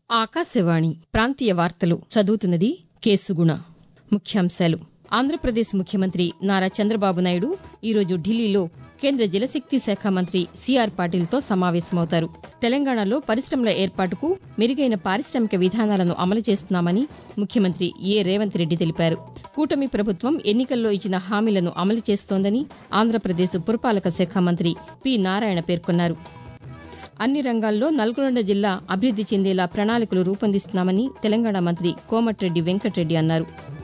ఆకాశవాణి ప్రాంతీయ వార్తలు చదువుతున్నది కేసుగుణ. ముఖ్యాంశాలు. ఆంధ్రప్రదేశ్ ముఖ్యమంత్రి నారా చంద్రబాబు నాయుడు ఈరోజు ఢిల్లీలో కేంద్ర జలశక్తి శాఖ మంత్రి సిఆర్ పాటిల్తో సమావేశమవుతారు. తెలంగాణలో పరిశ్రమల ఏర్పాటుకు మెరుగైన పారిశ్రామిక విధానాలను అమలు చేస్తున్నామని ముఖ్యమంత్రి రేవంత్ రెడ్డి తెలిపారు. కూటమి ప్రభుత్వం ఎన్నికల్లో ఇచ్చిన హామీలను అమలు చేస్తోందని ఆంధ్రప్రదేశ్ పురపాలక శాఖ మంత్రి పి నారాయణ పేర్కొన్నారు. అన్ని రంగాల్లో నల్గొండ జిల్లా అభివృద్ది చెందేలా ప్రణాళికలు రూపొందిస్తున్నామని తెలంగాణ మంత్రి కోమటిరెడ్డి వెంకటరెడ్డి అన్నారు.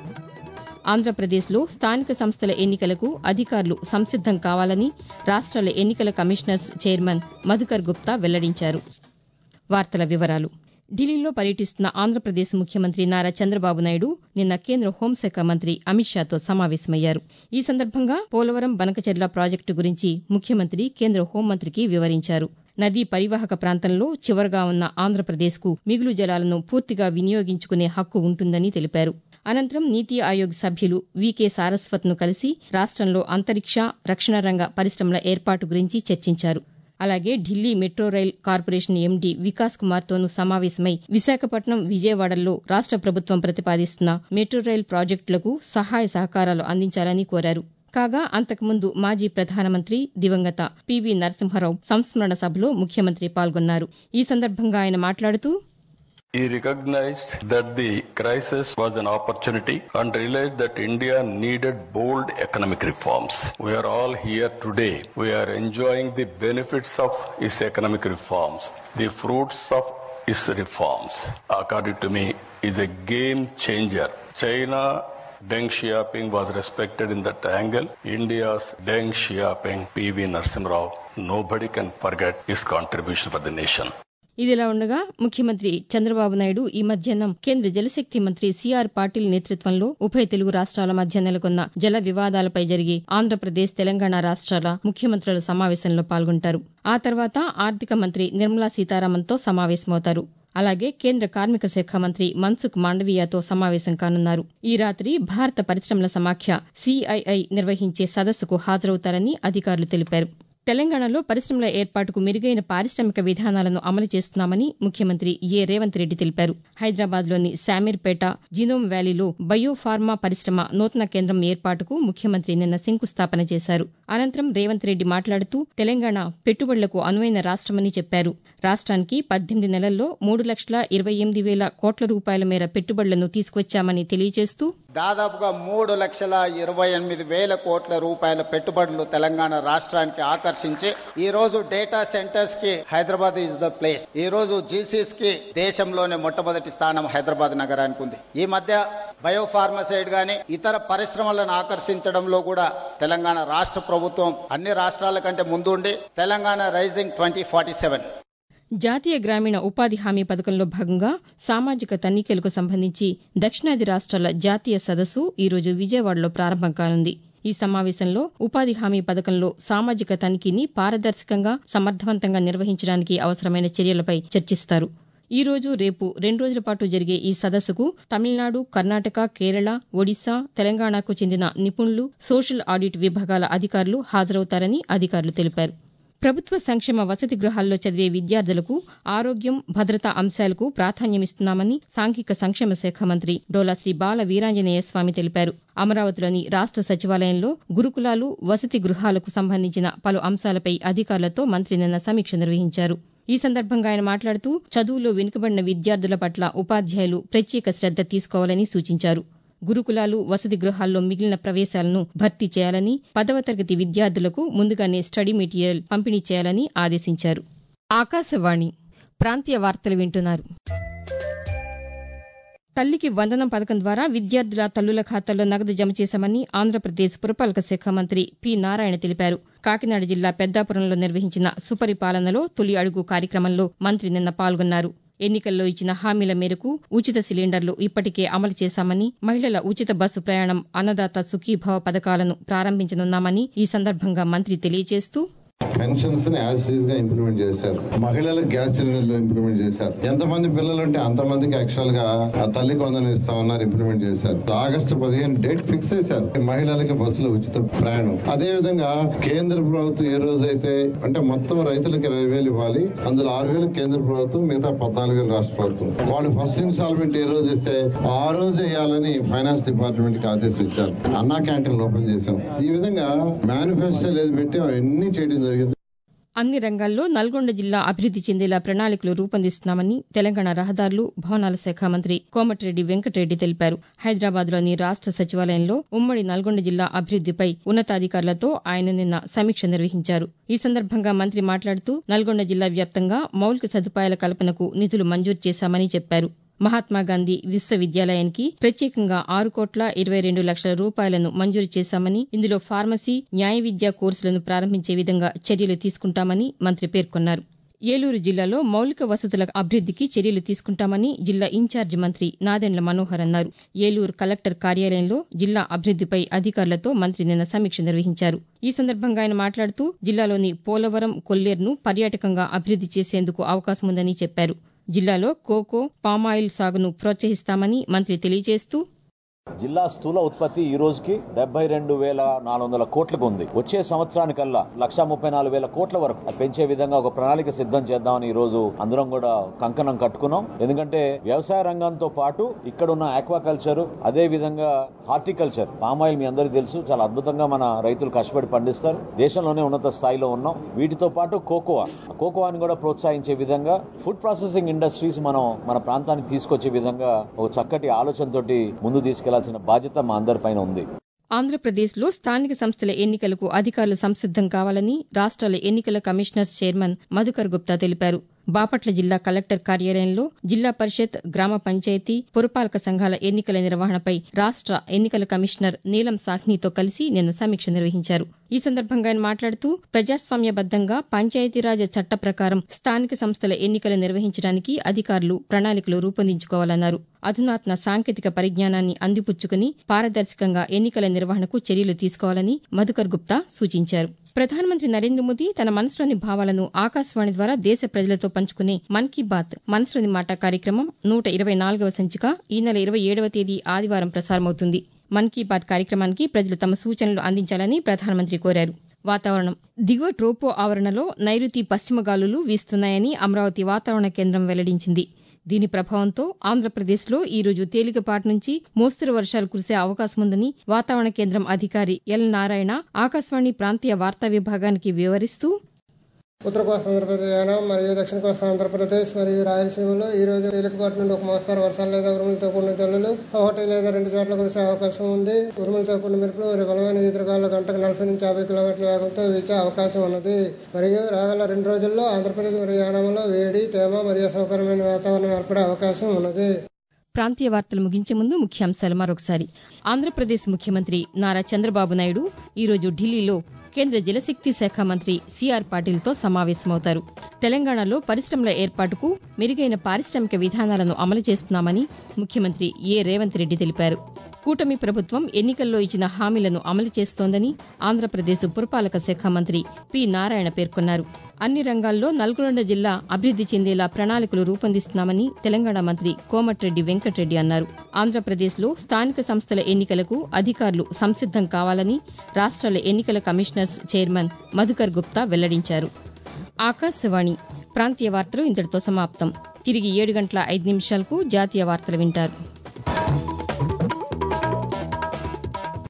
ఆంధ్రప్రదేశ్లో స్థానిక సంస్థల ఎన్నికలకు అధికారులు సంసిద్దం కావాలని రాష్ట్రాల ఎన్నికల కమిషనర్స్ చైర్మన్ మధుకర్ గుప్తా వెల్లడించారు. వార్తల వివరాలు. ఢిల్లీలో పర్యటిస్తున్న ఆంధ్రప్రదేశ్ ముఖ్యమంత్రి నారా చంద్రబాబు నాయుడు నిన్న కేంద్ర హోంశాఖ మంత్రి అమిత్ షాతో సమావేశమయ్యారు. ఈ సందర్భంగా పోలవరం బనకచెర్ల ప్రాజెక్టు గురించి ముఖ్యమంత్రి కేంద్ర హోంమంత్రికి వివరించారు. నదీ పరివాహక ప్రాంతంలో చివరగా ఉన్న ఆంధ్రప్రదేశ్కు మిగులు జలాలను పూర్తిగా వినియోగించుకునే హక్కు ఉంటుందని తెలిపారు. అనంతరం నీతి ఆయోగ్ సభ్యులు వికే సారస్వత్ను కలిసి రాష్టంలో అంతరిక్ష, రక్షణ రంగ పరిశ్రమల ఏర్పాటు గురించి చర్చించారు. అలాగే Delhi metro rail corporation MD Vikas కుమార్తోనూ సమావేశమై విశాఖపట్నం, విజయవాడల్లో రాష్ట ప్రభుత్వం ప్రతిపాదిస్తున్న మెట్రో రైల్ ప్రాజెక్టులకు సహాయ సహకారాలు అందించాలని కోరారు. కాగా అంతకుముందు మాజీ ప్రధానమంత్రి దివంగత పివి నరసింహారావు సంస్మరణ సభలో ముఖ్యమంత్రి పాల్గొన్నారు. ఈ సందర్భంగా ఆయన మాట్లాడుతూ He recognized that the crisis was an opportunity and realized that India needed bold economic reforms. We are all here today. We are enjoying the benefits of his economic reforms. The fruits of his reforms, according to me, is a game changer. China Deng Xiaoping was respected in that angle. India's Deng Xiaoping, PV Narasimha Rao, nobody can forget his contribution for the nation. ఇదిలా ఉండగా ముఖ్యమంత్రి చంద్రబాబు నాయుడు ఈ మధ్యాహ్నం కేంద్ర జలశక్తి మంత్రి CR Patil నేతృత్వంలో ఉభయ తెలుగు రాష్ట్రాల మధ్య నెలకొన్న జల వివాదాలపై జరిగే ఆంధ్రప్రదేశ్, తెలంగాణ రాష్ట్రాల ముఖ్యమంత్రుల సమావేశంలో పాల్గొంటారు. ఆ తర్వాత ఆర్థిక మంత్రి నిర్మలా సీతారామన్తో సమావేశమవుతారు. అలాగే కేంద్ర కార్మిక శాఖ మంత్రి మన్సుఖ్ మాండవీయతో సమావేశం కానున్నారు. ఈ రాత్రి భారత పరిశ్రమల సమాఖ్య సిఐఐ నిర్వహించే సదస్సుకు హాజరవుతారని అధికారులు తెలిపారు. తెలంగాణలో పరిశ్రమల ఏర్పాటుకు మెరుగైన పారిశ్రామిక విధానాలను అమలు చేస్తున్నామని ముఖ్యమంత్రి రేవంత్ రెడ్డి తెలిపారు. హైదరాబాద్లోని శామీర్పేట జినోమ్ వ్యాలీలో బయోఫార్మా పరిశ్రమ నూతన కేంద్రం ఏర్పాటుకు ముఖ్యమంత్రి నిన్న శంకుస్థాపన చేశారు. అనంతరం రేవంత్ రెడ్డి మాట్లాడుతూ తెలంగాణ పెట్టుబడులకు అనువైన రాష్టమని చెప్పారు. రాష్ట్రానికి 18 నెలల్లో 3,28,000 కోట్ల రూపాయల మేర పెట్టుబడులను తీసుకొచ్చామని తెలియజేస్తూ దాదాపుగా 3,28,000 కోట్ల రూపాయల పెట్టుబడులు తెలంగాణ రాష్ట్రానికి ఆకర్షించి ఈ రోజు డేటా సెంటర్స్ కి హైదరాబాద్ ఇస్ ద ప్లేస్. ఈ రోజు జీసీస్ కి దేశంలోనే మొట్టమొదటి స్థానం హైదరాబాద్ నగరానికి ఉంది. ఈ మధ్య బయోఫార్మసైడ్ గాని ఇతర పరిశ్రమలను ఆకర్షించడంలో కూడా తెలంగాణ రాష్ట్ర ప్రభుత్వం అన్ని రాష్ట్రాల కంటే ముందుండి తెలంగాణ రైజింగ్ 2047 జాతీయ గ్రామీణ ఉపాధి హామీ పథకంలో భాగంగా సామాజిక తనిఖీలకు సంబంధించి దక్షిణాది రాష్ట్రాల జాతీయ సదస్సు ఈరోజు విజయవాడలో ప్రారంభం కానుంది. ఈ సమావేశంలో ఉపాధి హామీ పథకంలో సామాజిక తనిఖీని పారదర్శకంగా, సమర్థవంతంగా నిర్వహించడానికి అవసరమైన చర్యలపై చర్చిస్తారు. ఈ రోజు, రేపు 2 రోజుల పాటు జరిగే ఈ సదస్సుకు తమిళనాడు, కర్ణాటక, కేరళ, ఒడిశా, తెలంగాణకు చెందిన నిపుణులు, సోషల్ ఆడిట్ విభాగాల అధికారులు హాజరవుతారని అధికారులు తెలిపారు. ప్రభుత్వ సంక్షేమ వసతి గృహాల్లో చదివే విద్యార్థులకు ఆరోగ్యం, భద్రతా అంశాలకు ప్రాధాన్యమిస్తున్నామని సాంఘిక సంక్షేమ శాఖ మంత్రి డోలా శ్రీ బాల వీరాంజనేయ స్వామి తెలిపారు. అమరావతిలోని రాష్ట సచివాలయంలో గురుకులాలు, వసతి గృహాలకు సంబంధించిన పలు అంశాలపై అధికారులతో మంత్రి నిన్న సమీక్ష నిర్వహించారు. ఈ సందర్భంగా ఆయన మాట్లాడుతూ చదువులో వెనుకబడిన విద్యార్థుల పట్ల ఉపాధ్యాయులు ప్రత్యేక శ్రద్ద తీసుకోవాలని సూచించారు. గురుకులాలు, వసతి గృహాల్లో మిగిలిన ప్రవేశాలను భర్తీ చేయాలని, 10వ తరగతి విద్యార్థులకు ముందుగానే స్టడీ మెటీరియల్ పంపిణీ చేయాలని ఆదేశించారు. ఆకాశవాణి ప్రాంతీయ వార్తలు వింటున్నారు. తల్లికి వందనం పథకం ద్వారా విద్యార్థుల తల్లుల ఖాతాల్లో నగదు జమ చేశామని ఆంధ్రప్రదేశ్ పురపాలక శాఖ మంత్రి పి నారాయణ తెలిపారు. కాకినాడ జిల్లా పెద్దాపురంలో నిర్వహించిన సుపరిపాలనలో తొలి అడుగు కార్యక్రమంలో మంత్రి నిన్న పాల్గొన్నారు. ఎన్నికల్లో ఇచ్చిన హామీల మేరకు ఉచిత సిలిండర్లు ఇప్పటికే అమలు చేశామని, మహిళల ఉచిత బస్సు ప్రయాణం, అన్నదాత సుఖీభవ పథకాలను ప్రారంభించనున్నామని ఈ సందర్భంగా మంత్రి తెలియజేస్తూ పెన్షన్స్ ని యాజ్ గా ఇంప్లిమెంట్ చేశారు. మహిళలకు గ్యాస్ సిలిండర్లు ఇంప్లిమెంట్ చేశారు. ఎంతమంది పిల్లలు ఉంటే అంతమందికి యాక్చువల్ గా తల్లి కొందరు ఇస్తామన్నారు, ఇంప్లిమెంట్ చేశారు. ఆగస్టు 15 డేట్ ఫిక్స్ చేశారు. మహిళలకి బస్సులో ఉచిత ప్రయాణం. అదే విధంగా కేంద్ర ప్రభుత్వం ఏ రోజైతే అంటే మొత్తం రైతులకు 20,000 ఇవ్వాలి, అందులో 6,000 కేంద్ర ప్రభుత్వం, మిగతా 14,000 రాష్ట్ర ప్రభుత్వం. వాళ్ళు ఫస్ట్ ఇన్స్టాల్మెంట్ ఏ రోజు ఇస్తే ఆ రోజు వేయాలని ఫైనాన్స్ డిపార్ట్మెంట్ కి ఆదేశం ఇచ్చారు. అన్నా క్యాంటీన్లు ఓపెన్ చేశాం. ఈ విధంగా మేనిఫెస్టో లేదు పెట్టి అవన్నీ చేయడం జరిగింది. అన్ని రంగాల్లో నల్గొండ జిల్లా అభివృద్ది చెందేలా ప్రణాళికలు రూపొందిస్తున్నామని తెలంగాణ రహదారులు, భవనాల శాఖ మంత్రి కోమటిరెడ్డి వెంకటరెడ్డి తెలిపారు. హైదరాబాద్లోని రాష్ట సచివాలయంలో ఉమ్మడి నల్గొండ జిల్లా అభివృద్దిపై ఉన్నతాధికారులతో ఆయన నిన్న సమీక్ష నిర్వహించారు. ఈ సందర్భంగా మంత్రి మాట్లాడుతూ నల్గొండ జిల్లా వ్యాప్తంగా మౌలిక సదుపాయాల కల్పనకు నిధులు మంజూరు చేశామని చెప్పారు. మహాత్మాగాంధీ విశ్వవిద్యాలయానికి ప్రత్యేకంగా 6,22,00,000 రూపాయలను మంజూరు చేశామని, ఇందులో ఫార్మసీ, న్యాయ విద్యా కోర్సులను ప్రారంభించే విధంగా చర్యలు తీసుకుంటామని మంత్రి పేర్కొన్నారు. ఏలూరు జిల్లాలో మౌలిక వసతుల అభివృద్దికి చర్యలు తీసుకుంటామని జిల్లా ఇన్ఛార్జి మంత్రి నాదెండ్ల మనోహర్ అన్నారు. ఏలూరు కలెక్టర్ కార్యాలయంలో జిల్లా అభివృద్దిపై అధికారులతో మంత్రి నిన్న సమీక్ష నిర్వహించారు. ఈ సందర్భంగా ఆయన మాట్లాడుతూ జిల్లాలోని పోలవరం, కొల్లేరును పర్యాటకంగా అభివృద్ది చేసేందుకు అవకాశం ఉందని చెప్పారు. జిల్లాలో కోకో, పామాయిల్ సాగును ప్రోత్సహిస్తామని మంత్రి తెలియజేస్తూ జిల్లా స్థూల ఉత్పత్తి ఈ రోజుకి 72,400 కోట్లకు ఉంది. వచ్చే సంవత్సరానికల్లా 1,34,000 కోట్ల వరకు పెంచే విధంగా ఒక ప్రణాళిక సిద్ధం చేద్దామని ఈ రోజు అందరం కూడా కంకణం కట్టుకున్నాం. ఎందుకంటే వ్యవసాయ రంగంతో పాటు ఇక్కడ ఉన్న ఆక్వాకల్చర్, అదే విధంగా హార్టికల్చర్, పామాయిల్ మీ అందరికీ తెలుసు, చాలా అద్భుతంగా మన రైతులు కష్టపడి పండిస్తారు. దేశంలోనే ఉన్నత స్థాయిలో ఉన్నాం. వీటితో పాటు కోకోవాని కూడా ప్రోత్సహించే విధంగా ఫుడ్ ప్రాసెసింగ్ ఇండస్ట్రీస్ మన ప్రాంతానికి తీసుకొచ్చే విధంగా ఒక చక్కటి ఆలోచనతోటి ముందు తీసుకెళ్లాల్సిన బాధ్యత మా అందరిపైన ఉంది. ఆంధ్రప్రదేశ్లో స్థానిక సంస్థల ఎన్నికలకు అధికారులు సంసిద్దం కావాలని రాష్ట్రాల ఎన్నికల కమిషనర్స్ చైర్మన్ మధుకర్ గుప్తా తెలిపారు. బాపట్ల జిల్లా కలెక్టర్ కార్యాలయంలో జిల్లా పరిషత్, గ్రామ పంచాయతీ, పురపాలక సంఘాల ఎన్నికల నిర్వహణపై రాష్ట ఎన్నికల కమిషనర్ నీలం సాహ్నితో కలిసి నిన్న సమీక్ష నిర్వహించారు. ఈ సందర్భంగా ఆయన మాట్లాడుతూ ప్రజాస్వామ్యబద్దంగా పంచాయతీరాజ్ చట్ట ప్రకారం స్థానిక సంస్థల ఎన్నికలు నిర్వహించడానికి అధికారులు ప్రణాళికలు రూపొందించుకోవాలన్నారు. అధునాతన సాంకేతిక పరిజ్ఞానాన్ని అందిపుచ్చుకుని పారదర్శకంగా ఎన్నికల నిర్వహణకు చర్యలు తీసుకోవాలని మధుకర్ గుప్తా సూచించారు. ప్రధానమంత్రి నరేంద్ర మోదీ తన మనసులోని భావాలను ఆకాశవాణి ద్వారా దేశ ప్రజలతో పంచుకునే మన్ కీ బాత్ మనసులోని మాట కార్యక్రమం 124వ సంచిక ఈ నెల 27వ తేదీ ఆదివారం ప్రసారమవుతుంది. మన్ కీ బాత్ కార్యక్రమానికి ప్రజలు తమ సూచనలు అందించాలని ప్రధానమంత్రి కోరారు. వాతావరణం. దిగువ ట్రోపో ఆవరణలో నైరుతి పశ్చిమ గాలులు వీస్తున్నాయని అమరావతి వాతావరణ కేంద్రం వెల్లడించింది. దీని ప్రభావంతో ఆంధ్రప్రదేశ్లో ఈ రోజు తేలికపాటి నుంచి మోస్తరు వర్షాలు కురిసే అవకాశముందని వాతావరణ కేంద్రం అధికారి ఎల్ నారాయణ ఆకాశవాణి ప్రాంతీయ వార్తా విభాగానికి వివరిస్తూ ఉత్తర కోస్తా ఆంధ్రప్రదేశ్, యానం మరియు దక్షిణ కోస్తా ఆంధ్రప్రదేశ్ మరియు రాయలసీమలో ఈ రోజు తేలికపాటి నుండి ఒక మోస్తరు వర్షాలు లేదా ఉరుములతో కూడిన జల్లులు 1 లేదా 2 చోట్ల కురిసే అవకాశం ఉంది. ఉరుములతో కూడిన మెరుపులు మరియు బలమైన ఈదురుగాలు గంటకు 40 నుంచి 50 కిలోమీటర్ల వేగంతో వీచే అవకాశం ఉన్నది. మరియు రాగల 2 రోజుల్లో ఆంధ్రప్రదేశ్ మరియు యానంలో వేడి, తేమ మరియు అసౌకర్యమైన వాతావరణం ఏర్పడే అవకాశం ఉన్నది. ప్రాంతీయ వార్తలు ముగించే ముందు ముఖ్యాంశాలు మరొకసారి. ఆంధ్రప్రదేశ్ ముఖ్యమంత్రి నారా చంద్రబాబు నాయుడు ఈరోజు ఢిల్లీలో కేంద్ర జలశక్తి శాఖ మంత్రి సిఆర్ పాటిల్తో సమావేశమవుతారు. తెలంగాణలో పరిశ్రమల ఏర్పాటుకు మెరుగైన పారిశ్రామిక విధానాలను అమలు చేస్తున్నామని ముఖ్యమంత్రి ఏ రేవంత్ రెడ్డి తెలిపారు. కూటమి ప్రభుత్వం ఎన్నికల్లో ఇచ్చిన హామీలను అమలు చేస్తోందని ఆంధ్రప్రదేశ్ పురపాలక శాఖ మంత్రి పి నారాయణ పేర్కొన్నారు. అన్ని రంగాల్లో నల్గొండ జిల్లా అభివృద్ది చెందేలా ప్రణాళికలు రూపొందిస్తున్నామని తెలంగాణ మంత్రి కోమటిరెడ్డి వెంకటరెడ్డి అన్నారు. ఆంధ్రప్రదేశ్లో స్థానిక సంస్థల ఎన్నికలకు అధికారులు సంసిద్దం కావాలని రాష్ట్రాల ఎన్నికల కమిషనర్స్ చైర్మన్ మధుకర్ గుప్తా వెల్లడించారు. ఆకాశవాణి ప్రాంతీయ వార్తలు ఇంతటితో సమాప్తం. తిరిగి 7 గంటల 5 నిమిషాలకు జాతీయ వార్తలు వింటారు.